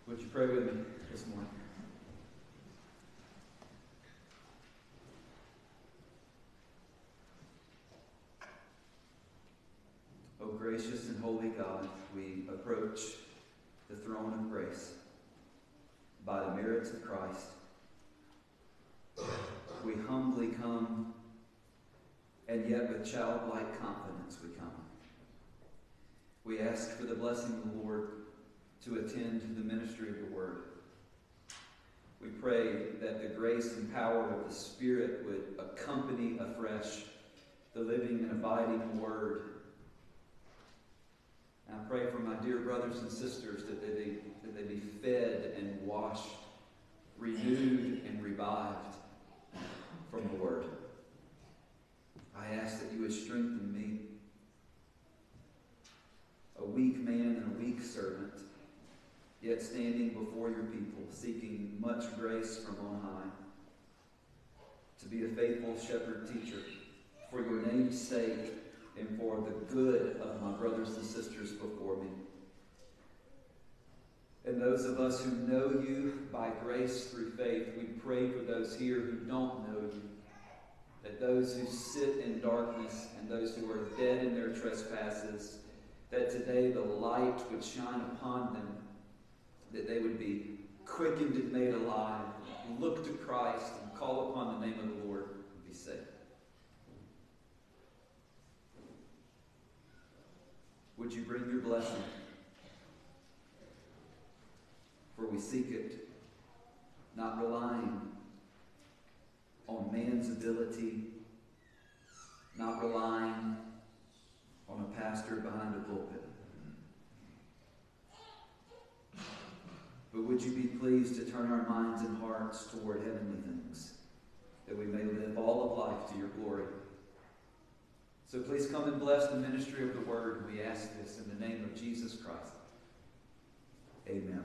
Would you pray with me this morning? Oh, gracious and holy God, we approach the throne of grace by the merits of Christ. We humbly come, and yet with childlike confidence we come. We ask for the blessing of the Lord to attend to the ministry of the Word. We pray that the grace and power of the Spirit would accompany afresh the living and abiding Word. And I pray for my dear brothers and sisters that they be fed and washed, renewed and revived from the Word. I ask that you would strengthen me, a weak man and a weak servant, yet standing before your people, seeking much grace from on high, to be a faithful shepherd teacher for your name's sake and for the good of my brothers and sisters before me. And those of us who know you by grace through faith, we pray for those here who don't know you, that those who sit in darkness and those who are dead in their trespasses, that today the light would shine upon them, that they would be quickened and made alive, look to Christ and call upon the name of the Lord and be saved. Would you bring your blessing? For we seek it, not relying on man's ability, not relying on a pastor behind a pulpit. But would you be pleased to turn our minds and hearts toward heavenly things, that we may live all of life to your glory. So please come and bless the ministry of the Word. We ask this in the name of Jesus Christ. Amen.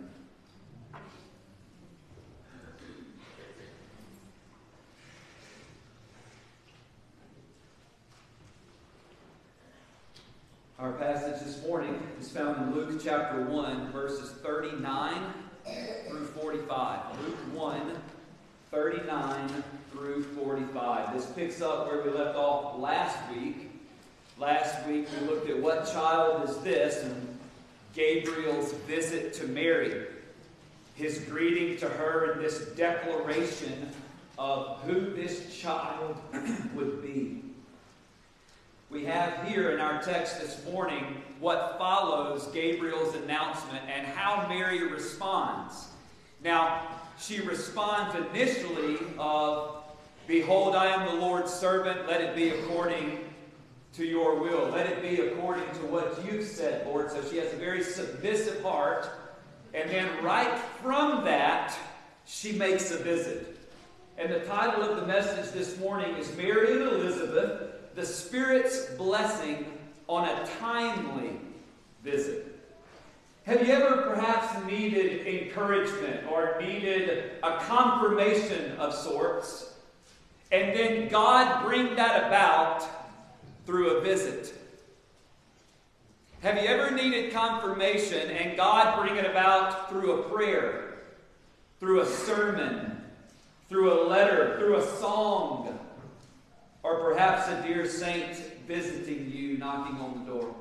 Our passage this morning is found in Luke chapter 1, verses 39 through 45. Luke 1, 39 through 45. This picks up where we left off last week. Last week we looked at what child is this and Gabriel's visit to Mary. His greeting to her and this declaration of who this child would be. We have here in our text this morning what follows Gabriel's announcement and how Mary responds. Now, she responds initially of, "Behold, I am the Lord's servant. Let it be according to your will. Let it be according to what you've said, Lord." So she has a very submissive heart. And then right from that, she makes a visit. And the title of the message this morning is Mary and Elizabeth, the Spirit's blessing on a timely visit. Have you ever perhaps needed encouragement or needed a confirmation of sorts, and then God bring that about through a visit? Have you ever needed confirmation and God bring it about through a prayer, through a sermon, through a letter, through a song, or perhaps a dear saint visiting you, knocking on the door?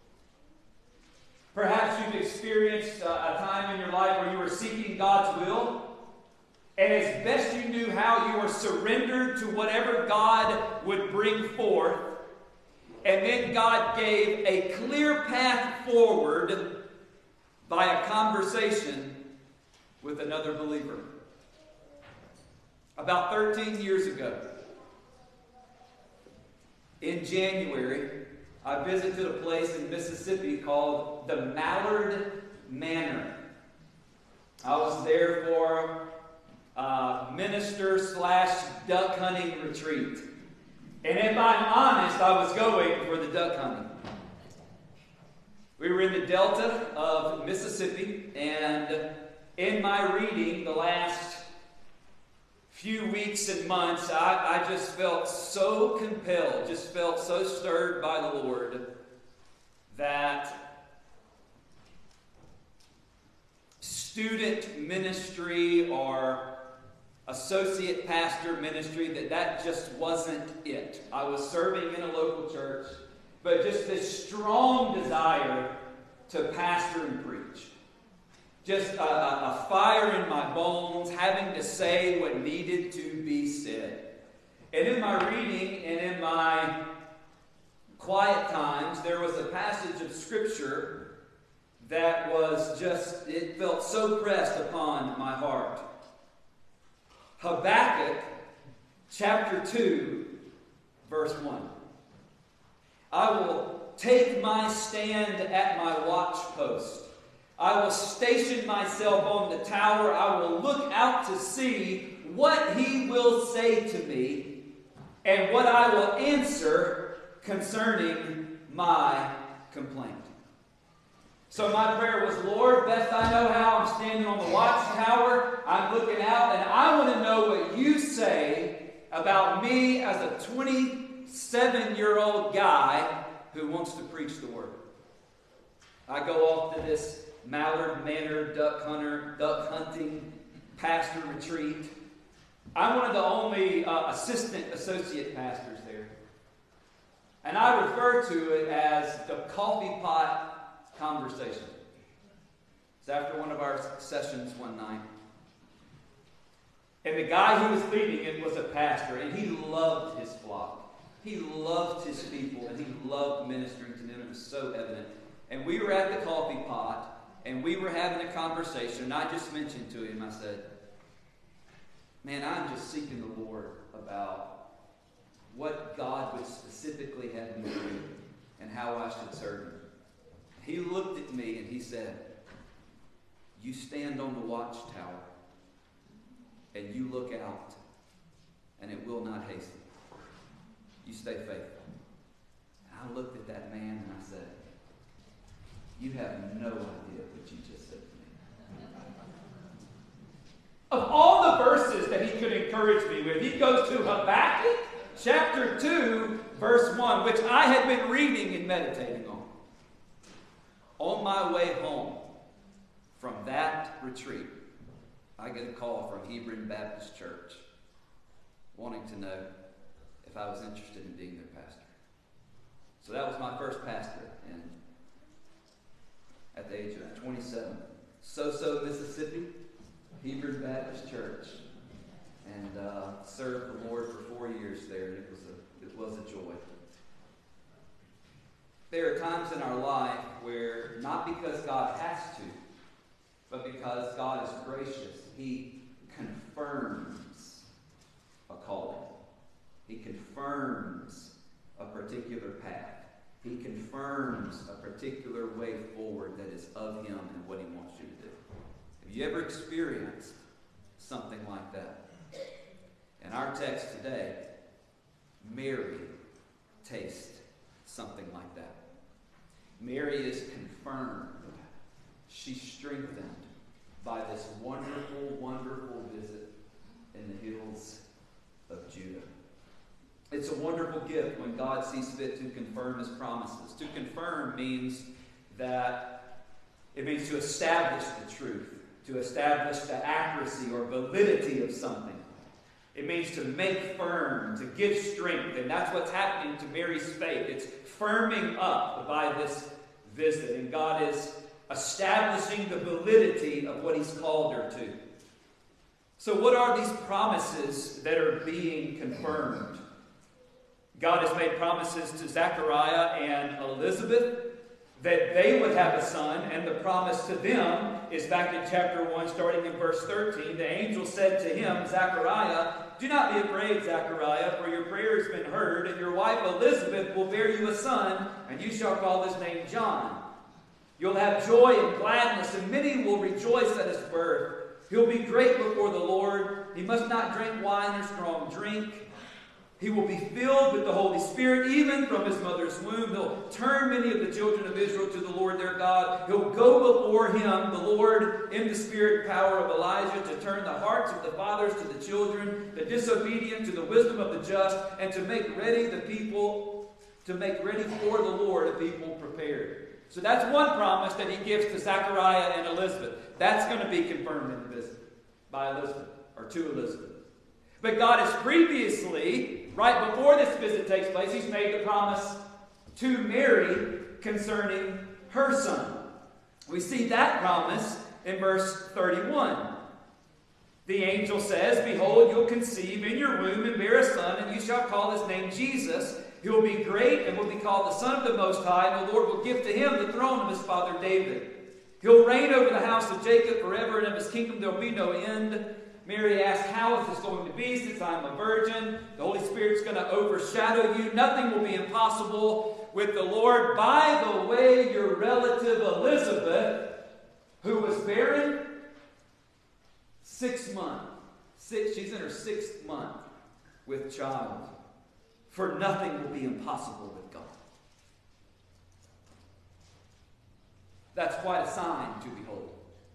Perhaps you've experienced a time in your life where you were seeking God's will, and as best you knew how, you were surrendered to whatever God would bring forth, and then God gave a clear path forward by a conversation with another believer. About 13 years ago, in January, I visited a place in Mississippi called the Mallard Manor. I was there for a minister/duck hunting retreat. And if I'm honest, I was going for the duck hunting. We were in the Delta of Mississippi, and in my reading the last few weeks and months, I just felt so compelled, just felt so stirred by the Lord that student ministry or associate pastor ministry, that just wasn't it. I was serving in a local church, but just this strong desire to pastor and preach. Just a fire in my bones, having to say what needed to be said. And in my reading and in my quiet times, there was a passage of Scripture that was just, it felt so pressed upon my heart. Habakkuk chapter 2, verse 1. I will take my stand at my watch post. I will station myself on the tower. I will look out to see what he will say to me and what I will answer concerning my complaint. So my prayer was, Lord, best I know how, I'm standing on the watchtower, I'm looking out, and I want to know what you say about me as a 27-year-old guy who wants to preach the word. I go off to this Mallard Manor duck hunting pastor retreat. I'm one of the only associate pastors there. And I refer to it as the coffee pot conversation. It's after one of our sessions one night. And the guy who was leading it was a pastor, and he loved his flock. He loved his people, and he loved ministering to them. It was so evident. And we were at the coffee pot, and we were having a conversation, and I just mentioned to him, I said, man, I'm just seeking the Lord about what God would specifically have me do and how I should serve him. He looked at me and he said, you stand on the watchtower and you look out and it will not hasten. You stay faithful. And I looked at that man and I said, you have no idea what you just said to me. Of all the verses that he could encourage me with, he goes to Habakkuk chapter 2, verse 1, which I had been reading and meditating on. On my way home from that retreat, I get a call from Hebron Baptist Church wanting to know if I was interested in being their pastor. So that was my first pastor at the age of 27. Soso, Mississippi, Hebron Baptist Church, and served the Lord for 4 years there, and it was a joy. There are times in our life where, not because God has to, but because God is gracious, he confirms a calling. He confirms a particular path. He confirms a particular way forward that is of him and what he wants you to do. Have you ever experienced something like that? In our text today, Mary tastes something like that. Mary is confirmed. She's strengthened by this wonderful, wonderful visit in the hills of Judah. It's a wonderful gift when God sees fit to confirm his promises. To confirm means to establish the truth, to establish the accuracy or validity of something. It means to make firm, to give strength, and that's what's happening to Mary's faith. It's firming up by this visit, and God is establishing the validity of what he's called her to. So what are these promises that are being confirmed? God has made promises to Zechariah and Elizabeth that they would have a son, and the promise to them is back in chapter 1, starting in verse 13. The angel said to him, Zechariah, do not be afraid, Zechariah, for your prayer has been heard, and your wife Elizabeth will bear you a son, and you shall call his name John. You'll have joy and gladness, and many will rejoice at his birth. He'll be great before the Lord. He must not drink wine or strong drink. He will be filled with the Holy Spirit, even from his mother's womb. He'll turn many of the children of Israel to the Lord their God. He'll go before him, the Lord, in the spirit and power of Elijah, to turn the hearts of the fathers to the children, the disobedient to the wisdom of the just, and to make ready for the Lord a people prepared. So that's one promise that he gives to Zechariah and Elizabeth. That's going to be confirmed in the visit by Elizabeth, or to Elizabeth. But God has previously, right before this visit takes place, he's made the promise to Mary concerning her son. We see that promise in verse 31. The angel says, "Behold, you'll conceive in your womb and bear a son, and you shall call his name Jesus. He will be great and will be called the Son of the Most High, and the Lord will give to him the throne of his father David. He'll reign over the house of Jacob forever, and of his kingdom there will be no end." Mary asks, "How is this going to be since I'm a virgin? The Holy Spirit's going to overshadow you. Nothing will be impossible with the Lord. By the way, your relative Elizabeth, who was barren, 6 months. She's in her 6th month with child. For nothing will be impossible with God." That's quite a sign to behold.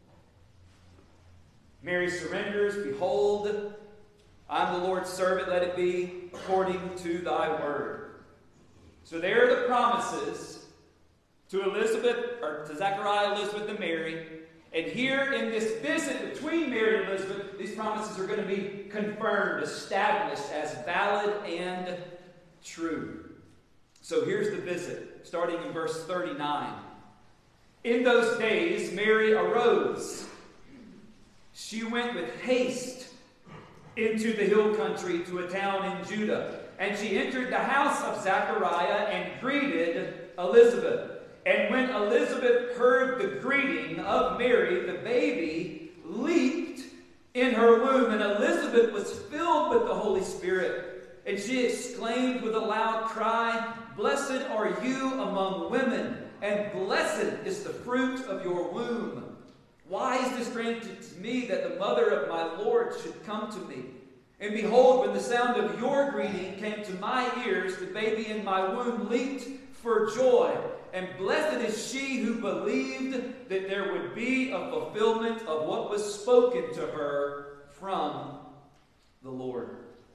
Mary surrenders, "Behold, I'm the Lord's servant, let it be according to thy word." So there are the promises to Elizabeth, or to Zechariah, Elizabeth, and Mary. And here in this visit between Mary and Elizabeth, these promises are going to be confirmed, established as valid and true. So here's the visit, starting in verse 39. "In those days, Mary arose. She went with haste into the hill country to a town in Judah. And she entered the house of Zechariah and greeted Elizabeth. And when Elizabeth heard the greeting of Mary, the baby leaped in her womb. And Elizabeth was filled with the Holy Spirit. And she exclaimed with a loud cry, 'Blessed are you among women, and blessed is the fruit of your womb. Why is this granted to me, that the mother of my Lord should come to me? And behold, when the sound of your greeting came to my ears, the baby in my womb leaped for joy. And blessed is she who believed that there would be a fulfillment of what was spoken to her from the Lord.'"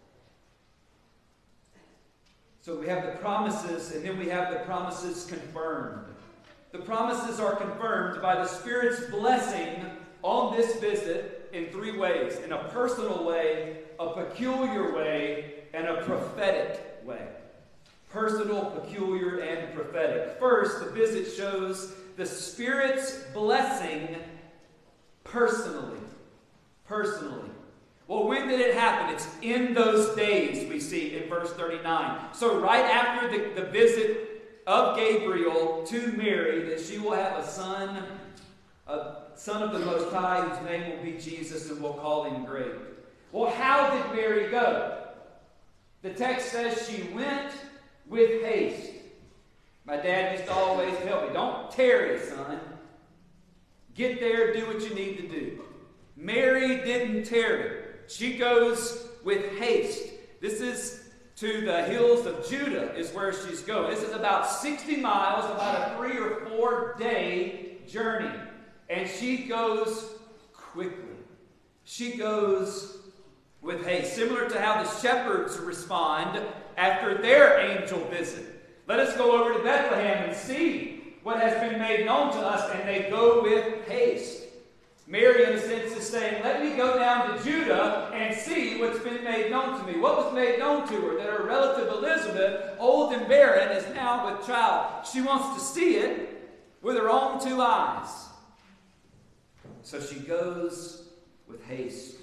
So we have the promises, and then we have the promises confirmed. The promises are confirmed by the Spirit's blessing on this visit in 3 ways: in a personal way, a peculiar way, and a prophetic way. Personal, peculiar, and prophetic. First, the visit shows the Spirit's blessing personally. Personally. Well, when did it happen? It's in those days, we see in verse 39. So right after the visit of Gabriel to Mary, that she will have a son of the Most High, whose name will be Jesus, and we'll call him Great. Well, how did Mary go? The text says she went with haste. My dad used to always tell me, "Don't tarry, son. Get there, do what you need to do." Mary didn't tarry. She goes with haste. This is to the hills of Judah is where she's going. This is about 60 miles, about a 3 or 4 day journey. And she goes quickly. She goes with haste. Similar to how the shepherds respond after their angel visit. "Let us go over to Bethlehem and see what has been made known to us." And they go with haste. Mary, in a sense, is saying, "Let me go down to Judah and see what's been made known to me." What was made known to her? That her relative Elizabeth, old and barren, is now with child. She wants to see it with her own 2 eyes. So she goes with haste.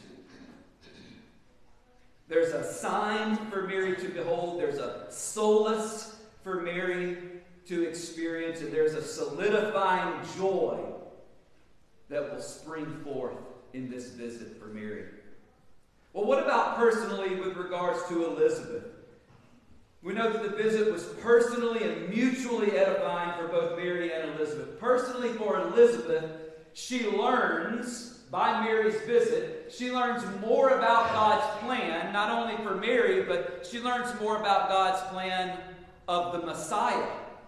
There's a sign for Mary to behold. There's a solace for Mary to experience. And there's a solidifying joy that will spring forth in this visit for Mary. Well, what about personally with regards to Elizabeth? We know that the visit was personally and mutually edifying for both Mary and Elizabeth. Personally for Elizabeth, she learns, by Mary's visit, she learns more about God's plan, not only for Mary, but she learns more about God's plan of the Messiah.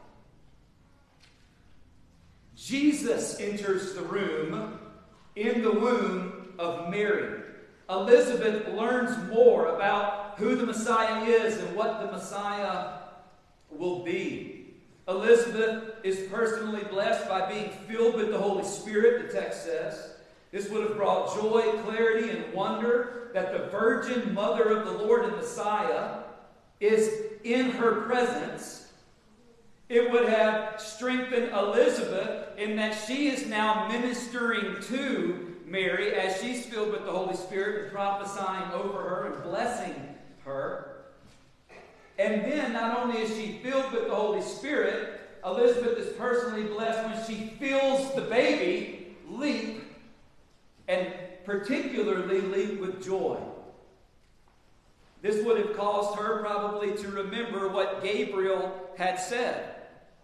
Jesus enters the room in the womb of Mary. Elizabeth learns more about who the Messiah is and what the Messiah will be. Elizabeth is personally blessed by being filled with the Holy Spirit, the text says. This would have brought joy, clarity, and wonder that the Virgin Mother of the Lord and Messiah is in her presence. It would have strengthened Elizabeth in that she is now ministering to Mary as she's filled with the Holy Spirit and prophesying over her and blessing her. And then, not only is she filled with the Holy Spirit, Elizabeth is personally blessed when she feels the baby leap, and particularly leap with joy. This would have caused her probably to remember what Gabriel had said.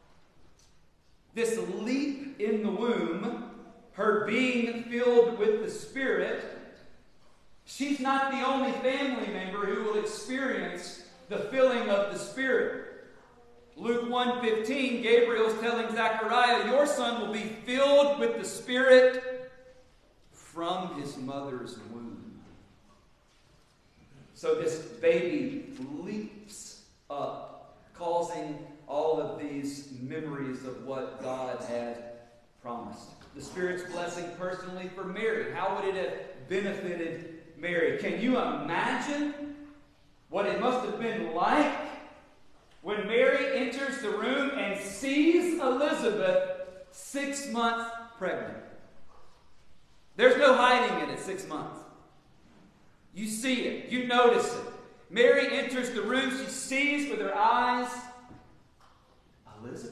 This leap in the womb, her being filled with the Spirit, she's not the only family member who will experience the filling of the Spirit. Luke 1:15, Gabriel's telling Zechariah, your son will be filled with the Spirit from his mother's womb. So this baby leaps up, causing all of these memories of what God had promised. The Spirit's blessing personally for Mary. How would it have benefited Mary? Can you imagine what it must have been like when Mary enters the room and sees Elizabeth 6 months pregnant? There's no hiding it at 6 months. You see it. You notice it. Mary enters the room. She sees with her eyes Elizabeth.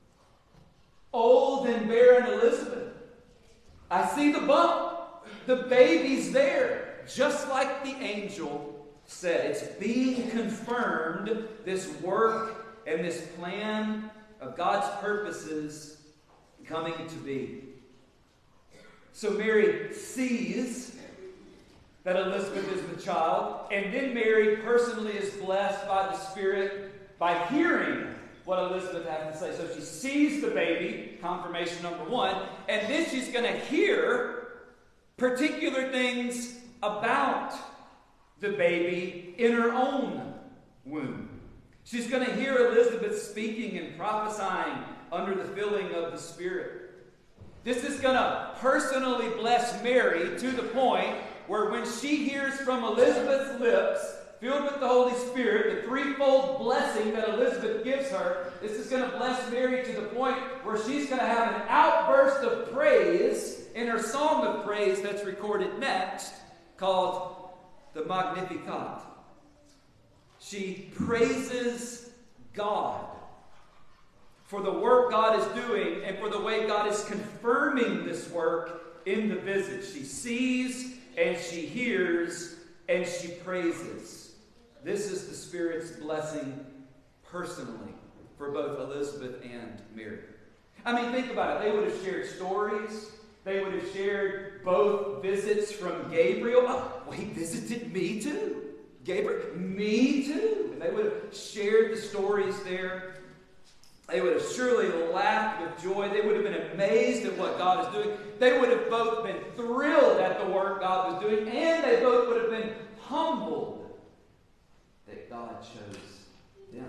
Old and barren Elizabeth. I see the bump. The baby's there. Just like the angel said. It's being confirmed, this work and this plan of God's purposes coming to be. So Mary sees that Elizabeth is the child, and then Mary personally is blessed by the Spirit by hearing what Elizabeth has to say. So she sees the baby, confirmation number one, and then she's going to hear particular things about the baby in her own womb. She's going to hear Elizabeth speaking and prophesying under the filling of the Spirit. This is going to personally bless Mary to the point where when she hears from Elizabeth's lips, filled with the Holy Spirit, the threefold blessing that Elizabeth gives her, this is going to bless Mary to the point where she's going to have an outburst of praise in her song of praise that's recorded next, called the Magnificat. She praises God for the work God is doing and for the way God is confirming this work in the visit. She sees and she hears and she praises. This is the Spirit's blessing personally for both Elizabeth and Mary. I mean, think about it. They would have shared stories. They would have shared both visits from Gabriel. Oh, well, he visited me too. Gabriel, me too. And they would have shared the stories there. They would have surely laughed with joy. They would have been amazed at what God is doing. They would have both been thrilled at the work God was doing, and they both would have been humbled that God chose them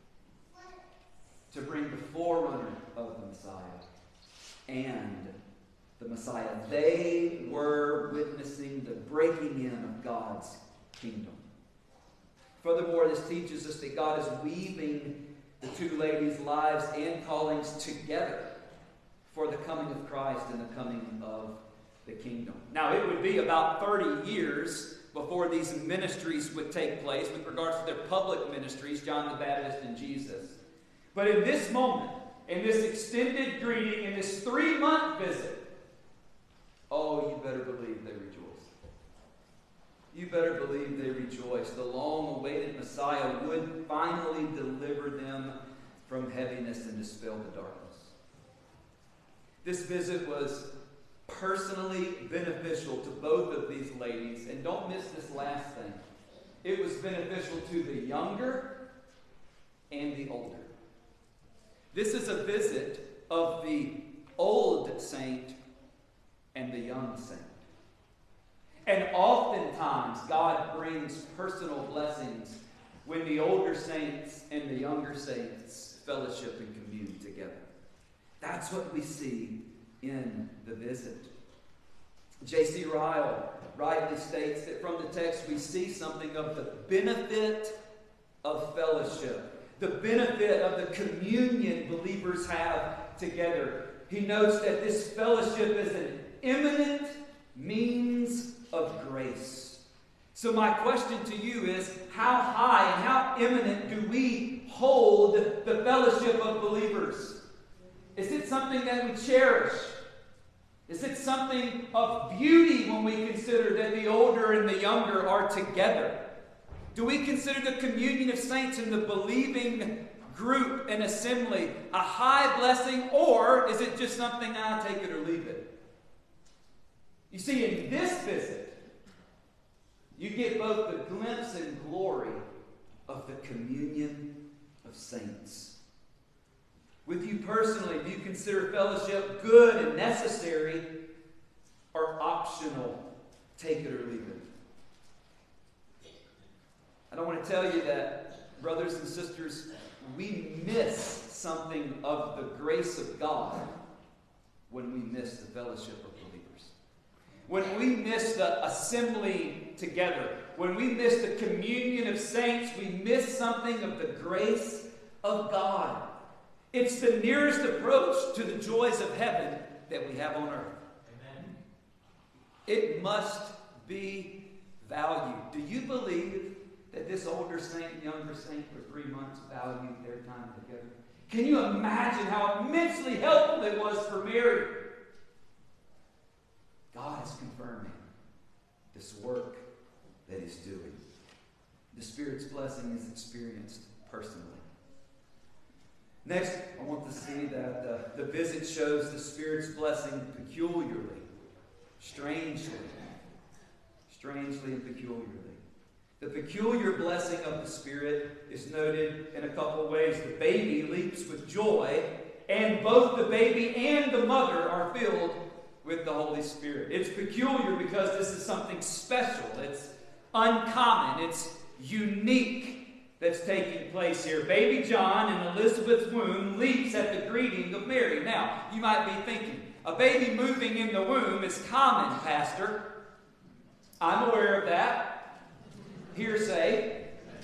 to bring the forerunner of the Messiah and the Messiah. They were witnessing the breaking in of God's kingdom. Furthermore, this teaches us that God is weaving the two ladies' lives and callings together for the coming of Christ and the coming of the kingdom. Now, it would be about 30 years before these ministries would take place with regards to their public ministries, John the Baptist and Jesus. But in this moment, in this extended greeting, in this 3-month visit, oh, you better believe they rejoice. You better believe they rejoice. The long-awaited Messiah would finally deliver them from heaviness and dispel the darkness. This visit was personally beneficial to both of these ladies. And don't miss this last thing. It was beneficial to the younger and the older. This is a visit of the old saint and the young saint. And oftentimes, God brings personal blessings when the older saints and the younger saints fellowship and commune together. That's what we see in the visit. J.C. Ryle rightly states that from the text we see something of the benefit of fellowship, the benefit of the communion believers have together. He notes that this fellowship is an eminent means of grace. So my question to you is, how high and how eminent do we hold the fellowship of believers? Is it something that we cherish? Is it something of beauty when we consider that the older and the younger are together? Do we consider the communion of saints in the believing group and assembly a high blessing, or is it just something, I take it or leave it? You see, in this visit, you get both the glimpse and glory of the communion of saints. With you personally, do you consider fellowship good and necessary, or optional? Take it or leave it. I don't want to tell you that, brothers and sisters, we miss something of the grace of God when we miss the fellowship of believers. When we miss the assembly together, when we miss the communion of saints, we miss something of the grace of God. It's the nearest approach to the joys of heaven that we have on earth. Amen. It must be valued. Do you believe that this older saint and younger saint for 3 months valued their time together? Can you imagine how immensely helpful it was for Mary? God is confirming this work that He's doing. The Spirit's blessing is experienced personally. Next, I want to see that the visit shows the Spirit's blessing peculiarly, strangely and peculiarly. The peculiar blessing of the Spirit is noted in a couple of ways. The baby leaps with joy, and both the baby and the mother are filled with the Holy Spirit. It's peculiar because this is something special. It's uncommon. It's unique that's taking place here. Baby John in Elizabeth's womb leaps at the greeting of Mary. Now, you might be thinking, a baby moving in the womb is common, Pastor. I'm aware of that. Hearsay.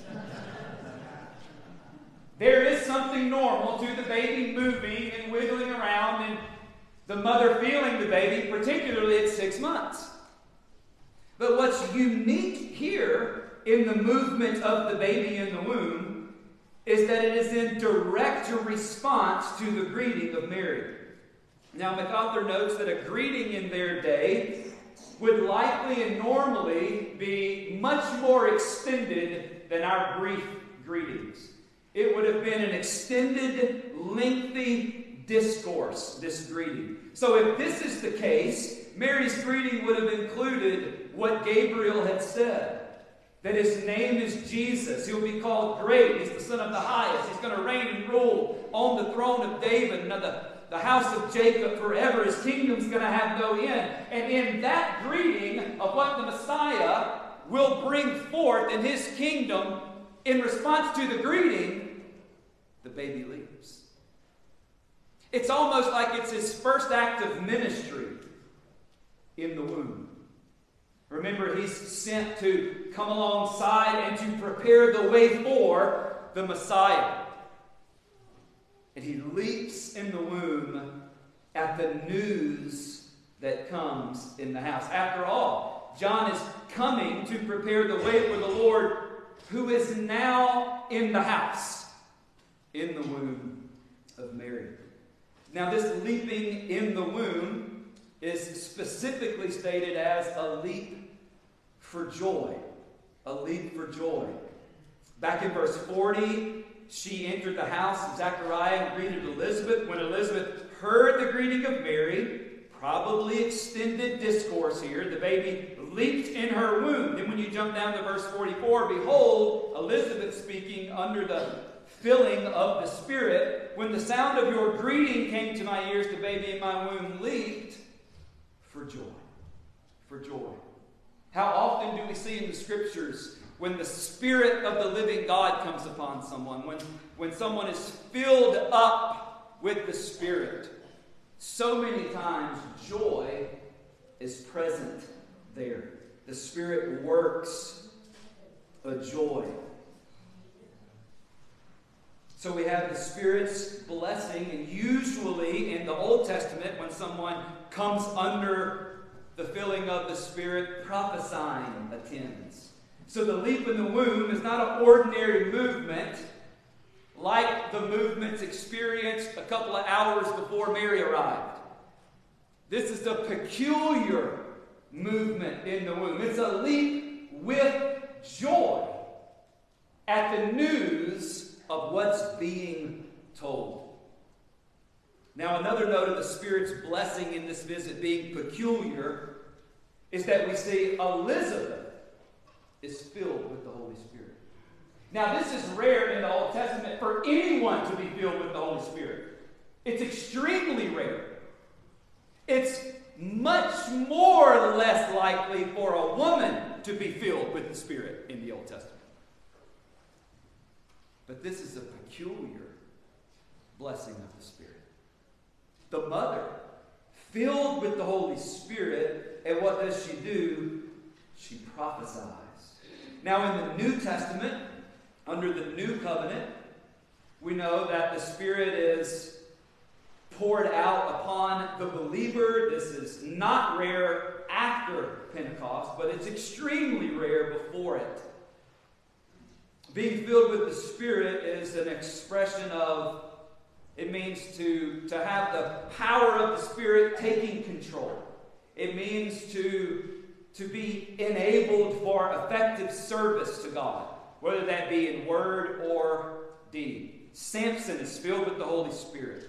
There is something normal to the baby moving and wiggling around and the mother feeling the baby, particularly at 6 months. But what's unique here in the movement of the baby in the womb is that it is in direct response to the greeting of Mary. Now, MacArthur notes that a greeting in their day would likely and normally be much more extended than our brief greetings. It would have been an extended, lengthy discourse, this greeting. So if this is the case, Mary's greeting would have included what Gabriel had said. That His name is Jesus. He'll be called great. He's the Son of the Highest. He's going to reign and rule on the throne of David and of the house of Jacob forever. His kingdom's going to have no end. And in that greeting of what the Messiah will bring forth in His kingdom, in response to the greeting, the baby leaps. It's almost like it's His first act of ministry in the womb. Remember, He's sent to come alongside and to prepare the way for the Messiah. And He leaps in the womb at the news that comes in the house. After all, John is coming to prepare the way for the Lord, who is now in the house, in the womb of Mary. Now, this leaping in the womb is specifically stated as a leap for joy. A leap for joy. Back in verse 40, she entered the house of Zechariah and greeted Elizabeth. When Elizabeth heard the greeting of Mary, probably extended discourse here, the baby leaped in her womb. Then when you jump down to verse 44, behold, Elizabeth speaking under the filling of the Spirit. When the sound of your greeting came to my ears, the baby in my womb leaped for joy. For joy. How often do we see in the Scriptures when the Spirit of the living God comes upon someone, when someone is filled up with the Spirit, so many times joy is present there. The Spirit works a joy. So we have the Spirit's blessing, and usually in the Old Testament, when someone comes under the filling of the Spirit, prophesying attends. So the leap in the womb is not an ordinary movement like the movements experienced a couple of hours before Mary arrived. This is a peculiar movement in the womb. It's a leap with joy at the news of what's being told. Now, another note of the Spirit's blessing in this visit being peculiar is that we see Elizabeth is filled with the Holy Spirit. Now, this is rare in the Old Testament for anyone to be filled with the Holy Spirit. It's extremely rare. It's much more or less likely for a woman to be filled with the Spirit in the Old Testament. But this is a peculiar blessing of the Spirit. The mother, filled with the Holy Spirit, and what does she do? She prophesies. Now in the New Testament, under the New Covenant, we know that the Spirit is poured out upon the believer. This is not rare after Pentecost, but it's extremely rare before it. Being filled with the Spirit is an expression of, it means to have the power of the Spirit taking control. It means to be enabled for effective service to God, whether that be in word or deed. Samson is filled with the Holy Spirit.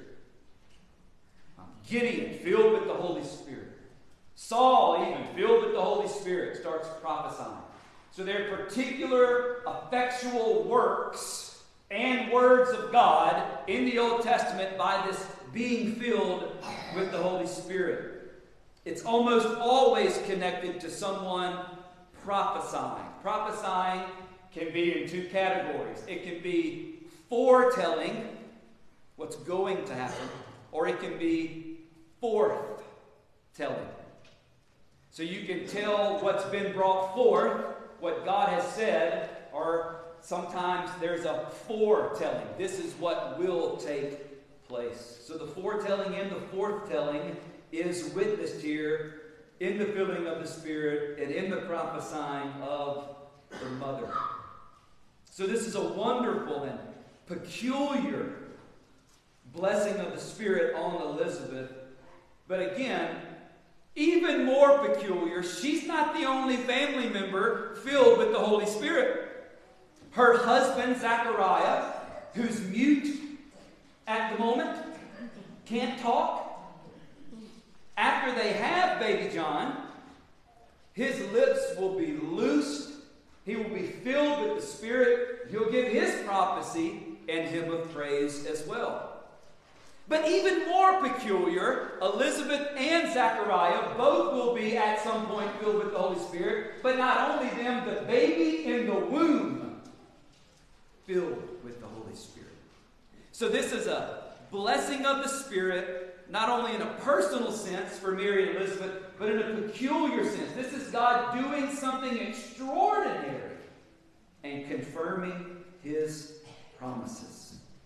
Gideon, filled with the Holy Spirit. Saul, even filled with the Holy Spirit, starts prophesying. So there are particular effectual works and words of God in the Old Testament by this being filled with the Holy Spirit. It's almost always connected to someone prophesying. Prophesying can be in two categories. It can be foretelling what's going to happen, or it can be forth-telling. So you can tell what's been brought forth, what God has said, or sometimes there's a foretelling. This is what will take place. So the foretelling and the forthtelling is witnessed here in the filling of the Spirit and in the prophesying of the mother. So this is a wonderful and peculiar blessing of the Spirit on Elizabeth. But again, even more peculiar, she's not the only family member filled with the Holy Spirit. Her husband, Zechariah, who's mute at the moment, can't talk. After they have baby John, his lips will be loosed. He will be filled with the Spirit. He'll give his prophecy and hymn of praise as well. But even more peculiar, Elizabeth and Zechariah both will be at some point filled with the Holy Spirit. But not only them, the baby in the womb filled with the Holy Spirit. So this is a blessing of the Spirit, not only in a personal sense for Mary and Elizabeth, but in a peculiar sense. This is God doing something extraordinary and confirming His promises.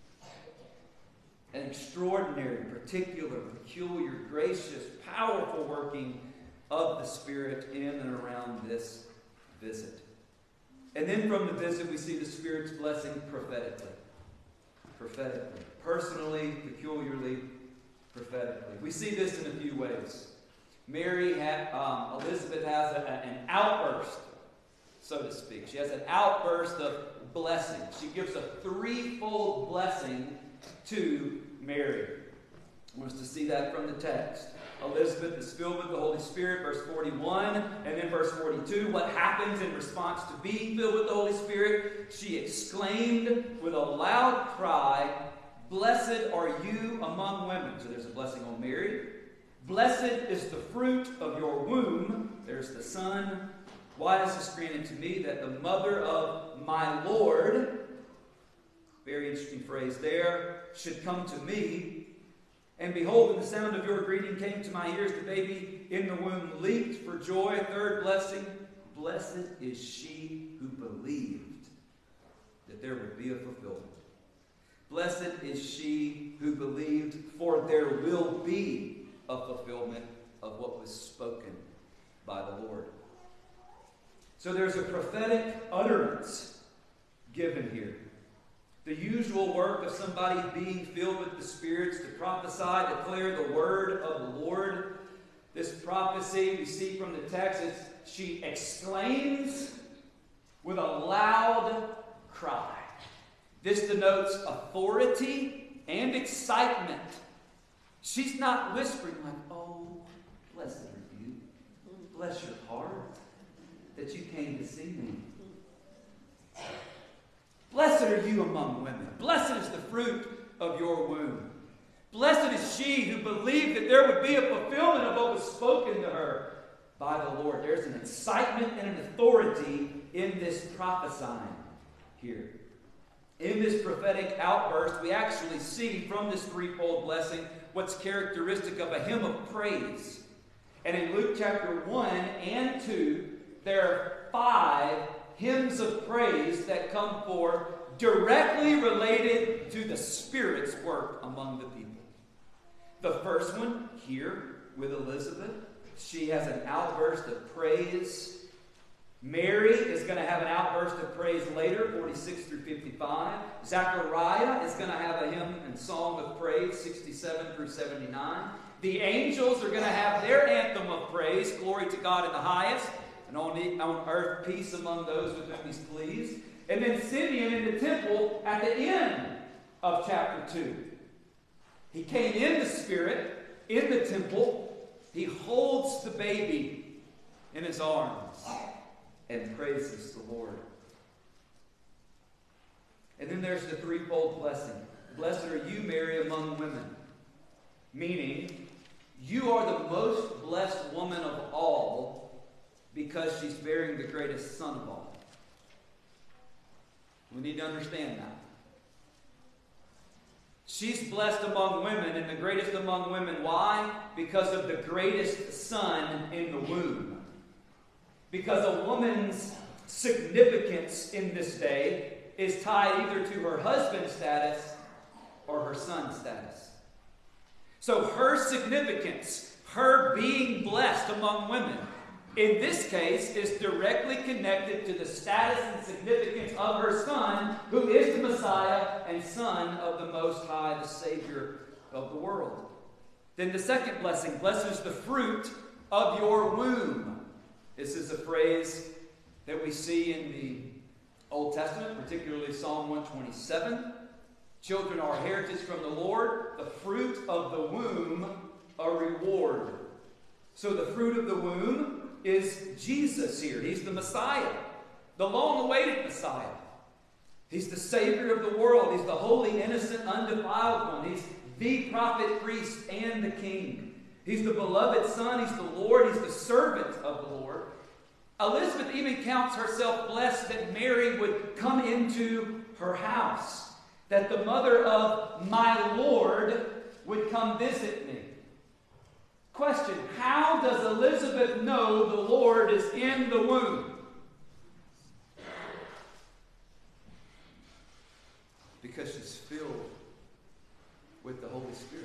An extraordinary, particular, peculiar, gracious, powerful working of the Spirit in and around this visit. And then from the visit, we see the Spirit's blessing prophetically. Prophetically. Personally, peculiarly, prophetically. We see this in a few ways. Elizabeth has an outburst, so to speak. She has an outburst of blessing. She gives a threefold blessing to Mary. I want us to see that from the text. Elizabeth is filled with the Holy Spirit, verse 41, and then verse 42. What happens in response to being filled with the Holy Spirit? She exclaimed with a loud cry, "Blessed are you among women." So there's a blessing on Mary. "Blessed is the fruit of your womb." There's the Son. Why is this granted to me, that the mother of my Lord, very interesting phrase there, should come to me? And behold, when the sound of your greeting came to my ears, the baby in the womb leaped for joy. Third blessing, blessed is she who believed that there would be a fulfillment. Blessed is she who believed, for there will be a fulfillment of what was spoken by the Lord. So there's a prophetic utterance given here. The usual work of somebody being filled with the spirits to prophesy, declare the word of the Lord. This prophecy we see from the text is she exclaims with a loud cry. This denotes authority and excitement. She's not whispering like, oh, blessed are you. Bless your heart that you came to see me. Blessed are you among women. Blessed is the fruit of your womb. Blessed is she who believed that there would be a fulfillment of what was spoken to her by the Lord. There's an excitement and an authority in this prophesying here. In this prophetic outburst, we actually see from this threefold blessing what's characteristic of a hymn of praise. And in Luke chapter 1 and 2, there are 5 hymns of praise that come forth directly related to the Spirit's work among the people. The first one here with Elizabeth, she has an outburst of praise. Mary is going to have an outburst of praise later, 46 through 55. Zechariah is going to have a hymn and song of praise, 67 through 79. The angels are going to have their anthem of praise, glory to God in the highest, and on earth peace among those with whom he's pleased. And then Simeon in the temple at the end of chapter 2. He came in the Spirit, in the temple. He holds the baby in his arms and praises the Lord. And then there's the threefold blessing. Blessed are you, Mary, among women. Meaning, you are the most blessed woman of all because she's bearing the greatest son of all. We need to understand that. She's blessed among women and the greatest among women. Why? Because of the greatest son in the womb. Because a woman's significance in this day is tied either to her husband's status or her son's status. So her significance, her being blessed among women, in this case, is directly connected to the status and significance of her son, who is the Messiah and Son of the Most High, the Savior of the world. Then the second blessing, blessed is the fruit of your womb. This is a phrase that we see in the Old Testament, particularly Psalm 127. Children are a heritage from the Lord, the fruit of the womb a reward. So the fruit of the womb is Jesus here. He's the Messiah, the long-awaited Messiah. He's the Savior of the world. He's the holy, innocent, undefiled one. He's the prophet, priest, and the King. He's the beloved Son. He's the Lord. He's the servant of the Lord. Elizabeth even counts herself blessed that Mary would come into her house, that the mother of my Lord would come visit me. Question, how does Elizabeth know the Lord is in the womb? Because she's filled with the Holy Spirit.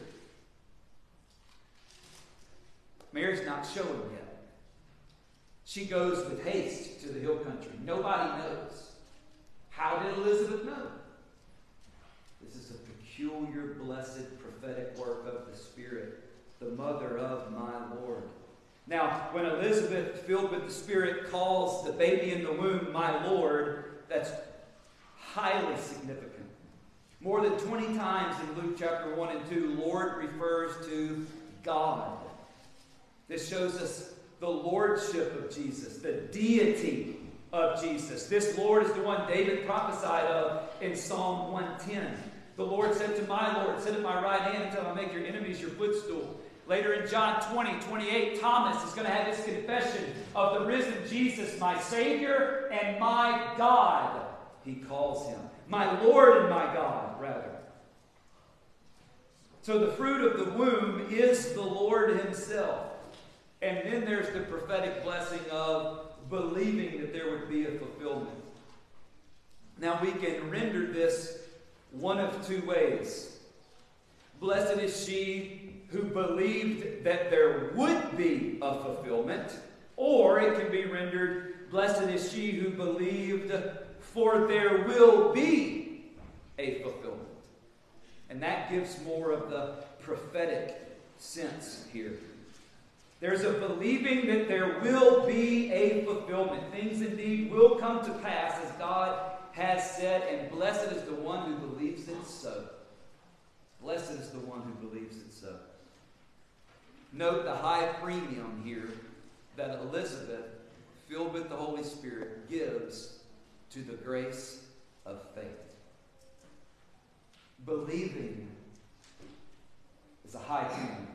Mary's not showing yet. She goes with haste to the hill country. Nobody knows. How did Elizabeth know? This is a peculiar, blessed, prophetic work of the Spirit, the mother of my Lord. Now, when Elizabeth, filled with the Spirit, calls the baby in the womb my Lord, that's highly significant. More than 20 times in Luke chapter 1 and 2, Lord refers to God. This shows us the lordship of Jesus, the deity of Jesus. This Lord is the one David prophesied of in Psalm 110. The Lord said to my Lord, sit at my right hand until I make your enemies your footstool. Later in John 20:28, Thomas is going to have his confession of the risen Jesus, my Savior and my God, he calls him. My Lord and my God, rather. So the fruit of the womb is the Lord himself. And then there's the prophetic blessing of believing that there would be a fulfillment. Now we can render this one of two ways. Blessed is she who believed that there would be a fulfillment. Or it can be rendered, blessed is she who believed, for there will be a fulfillment. And that gives more of the prophetic sense here. There's a believing that there will be a fulfillment. Things indeed will come to pass as God has said, and blessed is the one who believes it so. Blessed is the one who believes it so. Note the high premium here that Elizabeth, filled with the Holy Spirit, gives to the grace of faith. Believing is a high premium.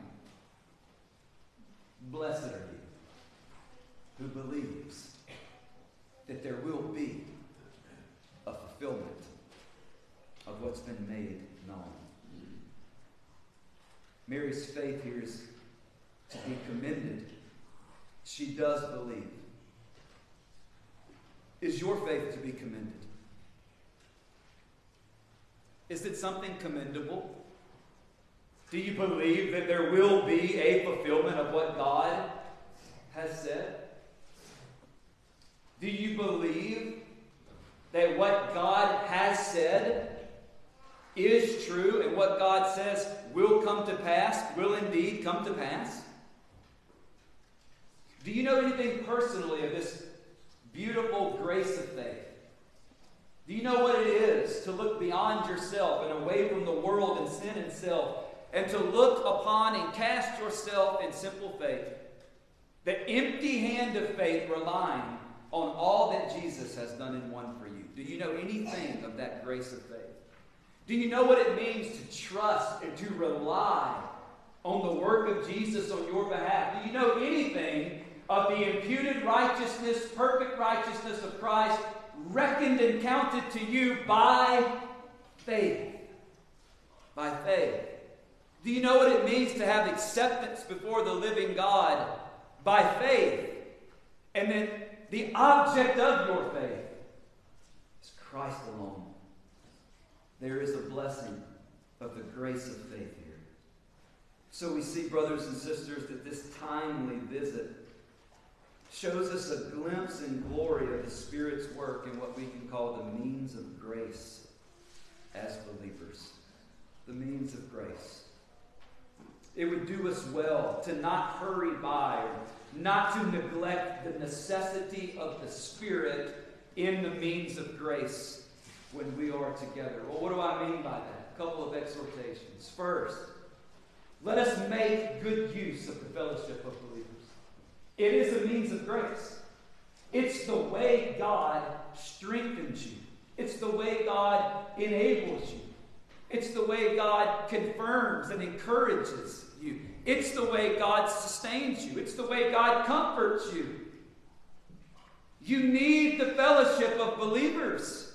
Blessed are you who believes that there will be a fulfillment of what's been made known. Mary's faith here is to be commended. She does believe. Is your faith to be commended? Is it something commendable? Do you believe that there will be a fulfillment of what God has said? Do you believe that what God has said is true and what God says will come to pass, will indeed come to pass? Do you know anything personally of this beautiful grace of faith? Do you know what it is to look beyond yourself and away from the world and sin and self, and to look upon and cast yourself in simple faith, the empty hand of faith, relying on all that Jesus has done and won for you? Do you know anything of that grace of faith? Do you know what it means to trust and to rely on the work of Jesus on your behalf? Do you know anything of the imputed righteousness, perfect righteousness of Christ, reckoned and counted to you by faith? By faith. Do you know what it means to have acceptance before the living God by faith? And then the object of your faith is Christ alone. There is a blessing of the grace of faith here. So we see, brothers and sisters, that this timely visit shows us a glimpse and glory of the Spirit's work in what we can call the means of grace as believers. The means of grace. It would do us well to not hurry by, or not to neglect the necessity of the Spirit in the means of grace when we are together. Well, what do I mean by that? A couple of exhortations. First, let us make good use of the fellowship of believers. It is a means of grace. It's the way God strengthens you. It's the way God enables you. It's the way God confirms and encourages you. It's the way God sustains you. It's the way God comforts you. You need the fellowship of believers.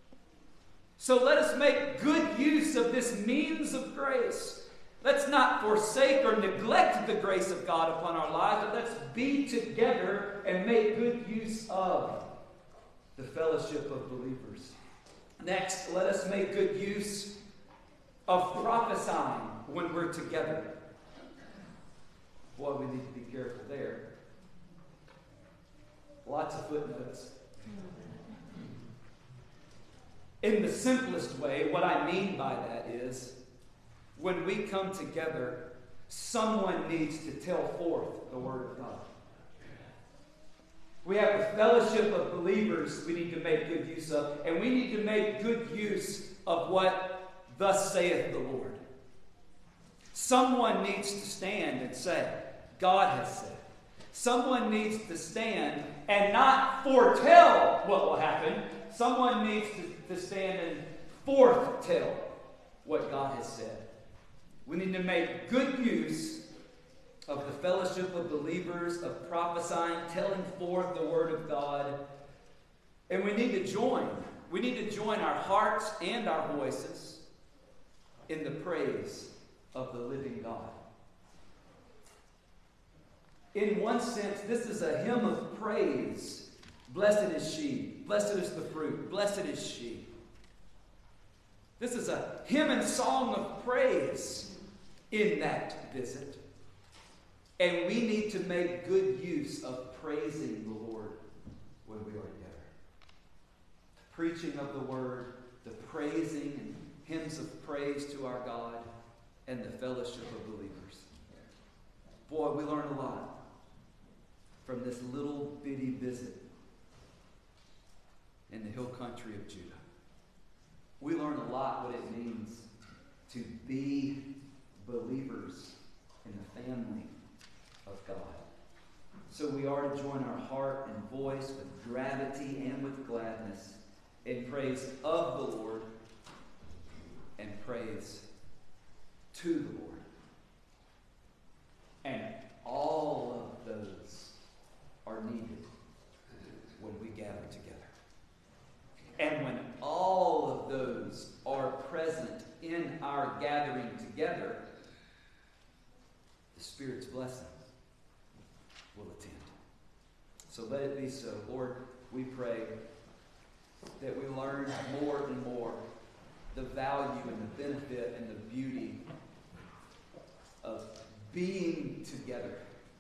So let us make good use of this means of grace. Let's not forsake or neglect the grace of God upon our lives, but let's be together and make good use of the fellowship of believers. Next, let us make good use of prophesying when we're together. Boy, we need to be careful there. Lots of footnotes. In the simplest way, what I mean by that is, when we come together, someone needs to tell forth the Word of God. We have a fellowship of believers we need to make good use of, and we need to make good use of what thus saith the Lord. Someone needs to stand and say, God has said. Someone needs to stand and not foretell what will happen. Someone needs to stand and forthtell what God has said. We need to make good use of the fellowship of believers, of prophesying, telling forth the word of God. And we need to join. We need to join our hearts and our voices in the praise of the living God. In one sense, this is a hymn of praise. Blessed is she. Blessed is the fruit. Blessed is she. This is a hymn and song of praise in that visit. And we need to make good use of praising the Lord when we are together. The preaching of the word, the praising and hymns of praise to our God, and the fellowship of believers. Boy, we learn a lot from this little bitty visit in the hill country of Judah. We learn a lot what it means to be believers in the family of God. So we are to join our heart and voice with gravity and with gladness in praise of the Lord and praise to the Lord. And all of those are needed when we gather together. And when all of those are present in our gathering together, the Spirit's blessing will attend. So let it be so. Lord, we pray that we learn more and more the value and the benefit and the beauty of being together,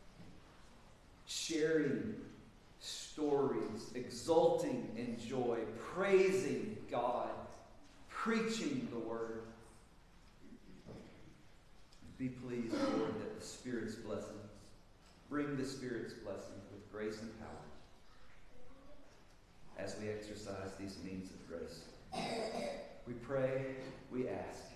sharing stories, exulting in joy, praising God, preaching the word. Be pleased, Lord, that the Spirit's blessings bring the Spirit's blessings with grace and power as we exercise these means of grace. We pray, we ask